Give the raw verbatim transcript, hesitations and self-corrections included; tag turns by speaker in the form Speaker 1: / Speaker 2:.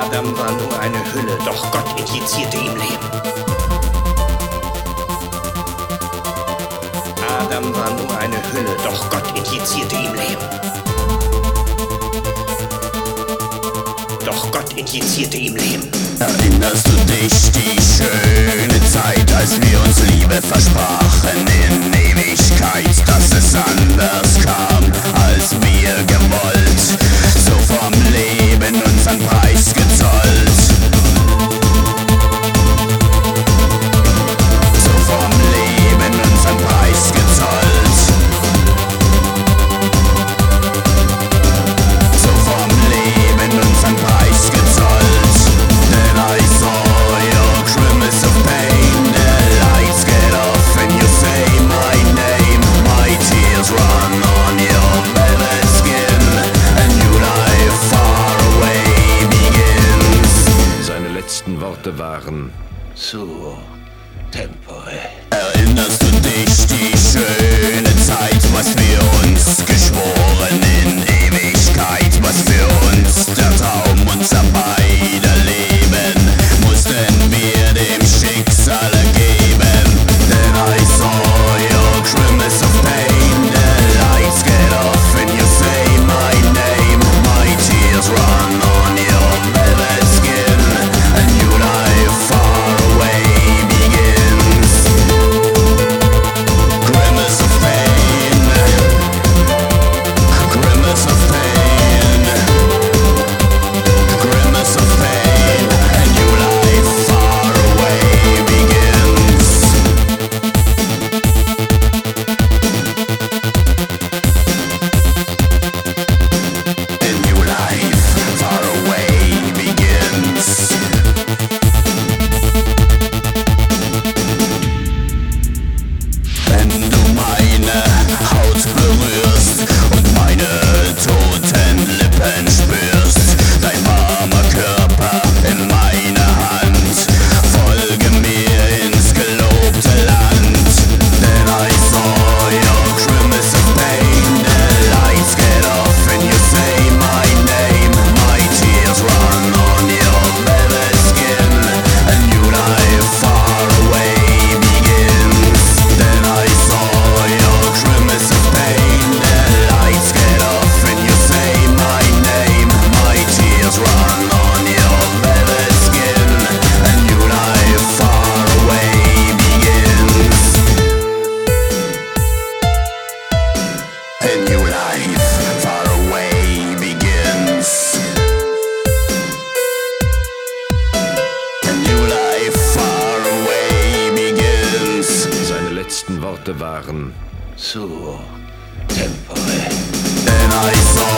Speaker 1: Adam war nur eine Hülle, doch Gott injizierte ihm Leben. Adam war nur eine Hülle, doch Gott injizierte ihm Leben. Doch Gott injizierte ihm Leben.
Speaker 2: Erinnerst du dich, die schöne Zeit, als wir uns Liebe versprachen in Ewigkeit, dass es anders kam, als wir gewollt, so vom Leben unseren Preis gezollt. So vom Leben unseren Preis gezollt. So vom Leben unseren Preis gezollt. Then I saw your grimace of pain. The lights get off and you say my name. My tears run on your velvet skin. A new life far away begins.
Speaker 3: Seine letzten Worte waren:
Speaker 1: Suo tempore.
Speaker 2: Erinnerst du dich, die schöne Zeit, was wir uns geschworen in Ewigkeit, was für uns der Traum unser beider Leben, mussten wir dem Schicksal ergeben. Then I saw your grimace of pain, the lights get off and you say my name. My tears run on your velvet skin, a new life far away begins. Grimace of pain, grimace of pain, grimace of pain, a new life far away begins. A new life far away begins. Wenn du meine Haut berührst und meine toten Lippen spürst, dein warmer Körper in meiner Hand, folge mir ins gelobte Land. Then I saw your grimace of pain, the lights get off and you say my name. My tears run on your velvet skin, a new life far away begins. Then I saw your grimace of pain, the lights get off and you say my name. My tears run on your velvet skin, a new life far away begins. A new life far away begins. A new life far away begins.
Speaker 3: Seine letzten Worte waren:
Speaker 1: Suo tempore.
Speaker 2: Then I saw